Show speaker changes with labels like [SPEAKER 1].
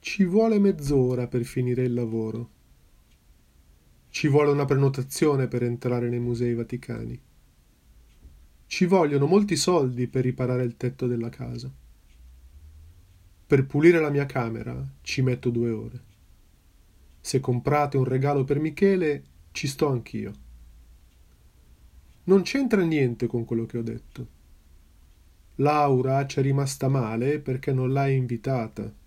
[SPEAKER 1] Ci vuole mezz'ora per finire il lavoro. Ci vuole una prenotazione per entrare nei musei vaticani. Ci vogliono molti soldi per riparare il tetto della casa. Per pulire la mia camera ci metto 2 ore. Se comprate un regalo per Michele, ci sto anch'io. Non c'entra niente con quello che ho detto. Laura c'è rimasta male perché non l'hai invitata.